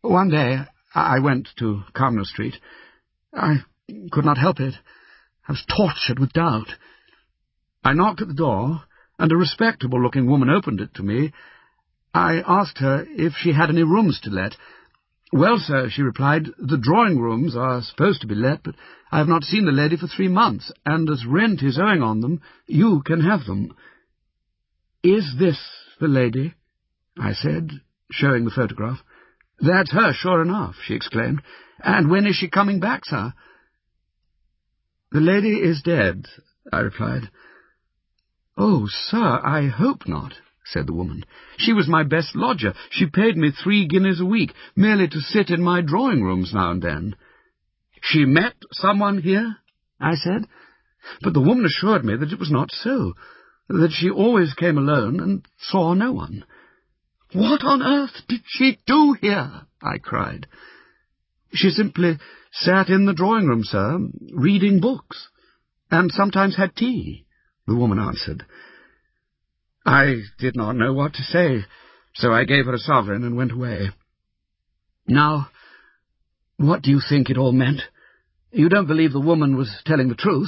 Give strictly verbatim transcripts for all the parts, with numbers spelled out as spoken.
One day I went to Cumnor Street. I could not help it. I was tortured with doubt. I knocked at the door, and a respectable-looking woman opened it to me. I asked her if she had any rooms to let. "Well, sir," she replied, "the drawing-rooms are supposed to be let, but I have not seen the lady for three months, and as rent is owing on them, you can have them." "Is this the lady?" I said, showing the photograph. "That's her, sure enough," she exclaimed. "And when is she coming back, sir?" "The lady is dead," I replied. "Oh, sir, I hope not," said the woman. "She was my best lodger. She paid me three guineas a week, merely to sit in my drawing-rooms now and then." "She met someone here?" I said. But the woman assured me that it was not so, that she always came alone and saw no one. "What on earth did she do here?" I cried. "She simply sat in the drawing-room, sir, reading books, and sometimes had tea," the woman answered. I did not know what to say, so I gave her a sovereign and went away. Now, what do you think it all meant? You don't believe the woman was telling the truth?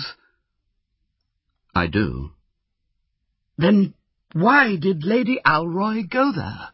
I do. Then why did Lady Alroy go there?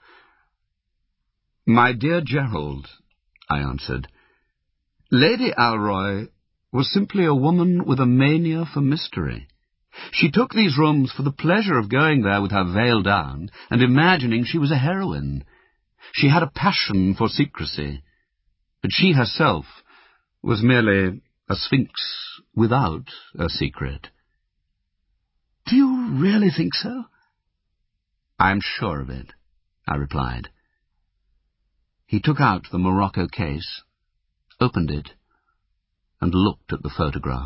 My dear Gerald, I answered, Lady Alroy was simply a woman with a mania for mystery. She took these rooms for the pleasure of going there with her veil down and imagining she was a heroine. She had a passion for secrecy, but she herself was merely a sphinx without a secret. Do you really think so? I am sure of it, I replied. He took out the morocco case, opened it, and looked at the photograph.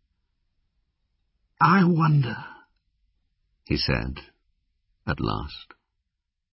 I wonder, he said, at last.